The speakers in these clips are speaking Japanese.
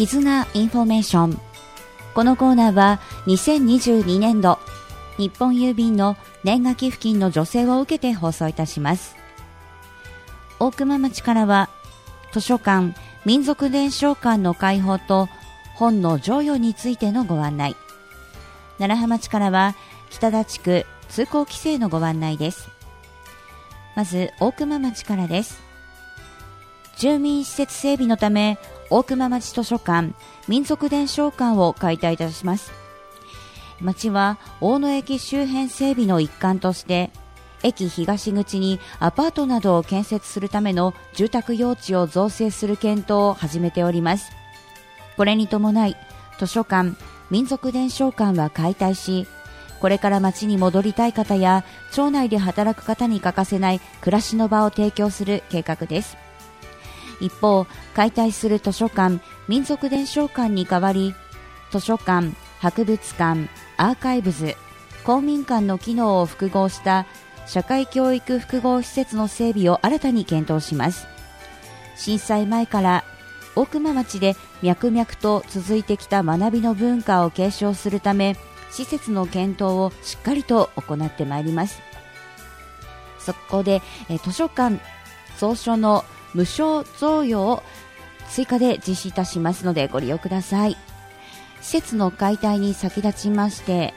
絆インフォメーション。このコーナーは2022年度日本郵便の年賀寄付金の助成を受けて放送いたします。大熊町からは図書館、民族伝承館の開放と本の贈与についてのご案内。楢葉町からは北田地区通行規制のご案内です。まず大熊町からです。住民施設整備のため大熊町図書館、民族伝承館を開催いたします。町は大野駅周辺整備の一環として駅東口にアパートなどを建設するための住宅用地を造成する検討を始めております。これに伴い図書館、民族伝承館は解体し、これから町に戻りたい方や町内で働く方に欠かせない暮らしの場を提供する計画です。一方、解体する図書館、民族伝承館に代わり、図書館、博物館、アーカイブズ、公民館の機能を複合した社会教育複合施設の整備を新たに検討します。震災前から大熊町で脈々と続いてきた学びの文化を継承するため、施設の検討をしっかりと行ってまいります。そこで図書館蔵書の無償贈与を追加で実施いたしますのでご利用ください。施設の解体に先立ちまして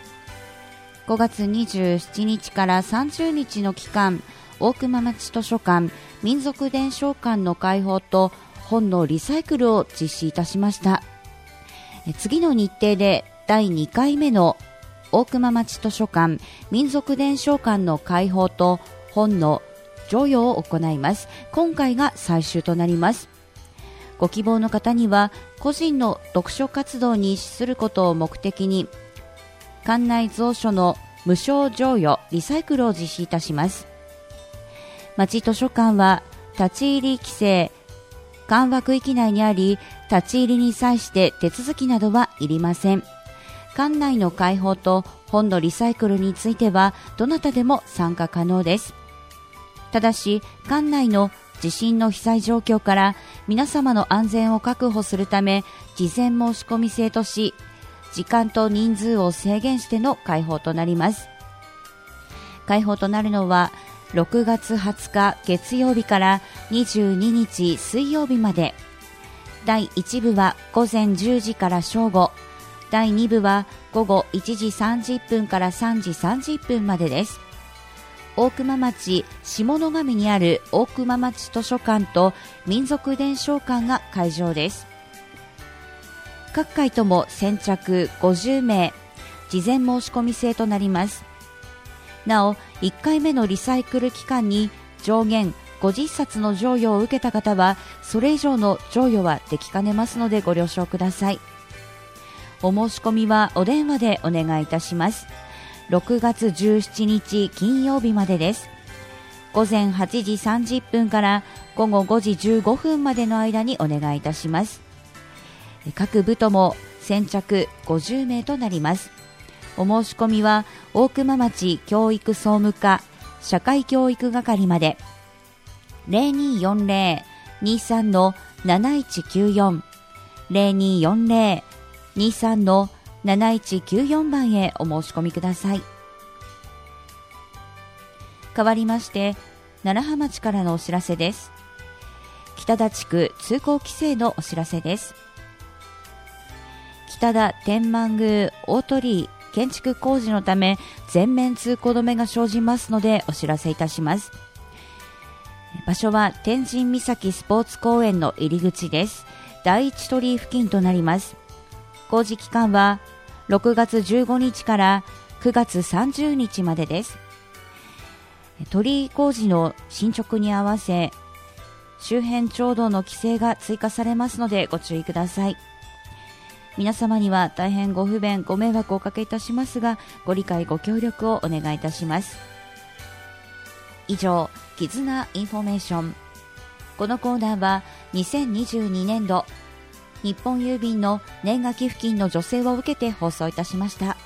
5月27日から30日の期間、大熊町図書館、民族伝承館の開放と本のリサイクルを実施いたしました。次の日程で第2回目の大熊町図書館、民族伝承館の開放と本の贈与を行います。今回が最終となります。ご希望の方には個人の読書活動に資することを目的に館内蔵書の無償贈与リサイクルを実施いたします。町図書館は立ち入り規制緩和区域内にあり、立ち入りに際して手続きなどはいりません。館内の開放と本のリサイクルについてはどなたでも参加可能です。ただし館内の地震の被災状況から皆様の安全を確保するため事前申し込み制とし、時間と人数を制限しての開放となります。開放となるのは6月20日月曜日から22日水曜日まで。第1部は午前10時から正午、第2部は午後1時30分から3時30分までです。大熊町下野上にある大熊町図書館と民族伝承館が会場です。各回とも先着50名、事前申し込み制となります。なお、1回目のリサイクル期間に上限50冊の贈与を受けた方は、それ以上の贈与はできかねますのでご了承ください。お申し込みはお電話でお願いいたします。6月17日金曜日までです。午前8時30分から午後5時15分までの間にお願いいたします。各部とも先着50名となります。お申し込みは大熊町教育総務課社会教育係まで。 0240-23-7194 0240-23-7194 番へお申し込みください。代わりまして楢葉町からのお知らせです。北田地区通行規制のお知らせです。北田天満宮大鳥居建築工事のため全面通行止めが生じますのでお知らせいたします。場所は天神岬スポーツ公園の入り口です。第一鳥居付近となります。工事期間は6月15日から9月30日までです。鳥居工事の進捗に合わせ周辺町道の規制が追加されますのでご注意ください。皆様には大変ご不便ご迷惑をおかけいたしますが、ご理解ご協力をお願いいたします。以上、絆インフォメーション。このコーナーは2022年度日本郵便の年賀寄付金の助成を受けて放送いたしました。